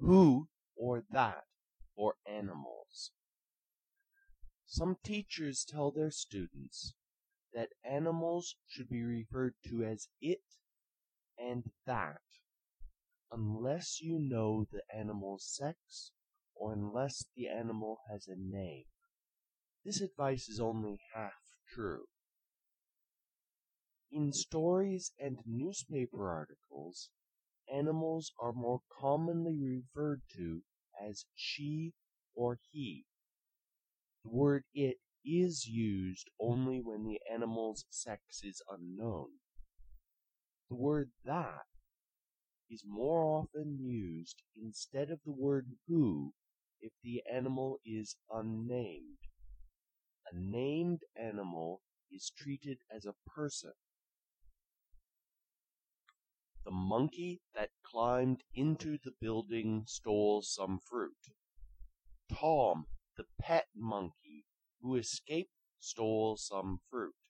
who or that for animals. Some teachers tell their students that animals should be referred to as it and that, unless you know the animal's sex or unless the animal has a name. This advice is only half true. In stories and newspaper articles, animals are more commonly referred to as she or he. The word it is used only when the animal's sex is unknown. The word that is more often used instead of the word who if the animal is unnamed. A named animal is treated as a person. The monkey that climbed into the building stole some fruit. Tom, the pet monkey who escaped, stole some fruit.